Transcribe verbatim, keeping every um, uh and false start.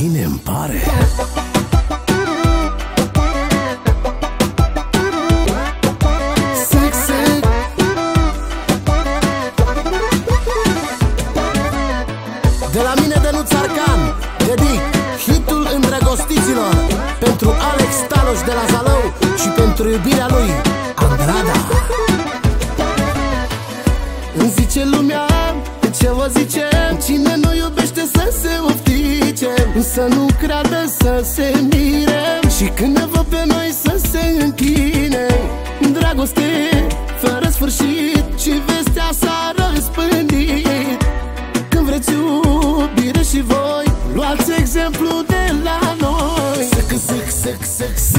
bine îmi pare. De la mine, Dănuț Arcan, dedic hitul îndrăgostiților, pentru Alex Taloș de la Zalău și pentru iubirea lui, Andrada. Îmi zice lumea, ce vă zicem, cine nu iubește să se oftice, să nu creadă, să se mire, și când ne văd pe noi să se închine. Dragoste fără sfârșit și vestea s-a răspândit. Când vreți iubire și voi, luați exemplu de la noi. Săc, săc, săc, săc,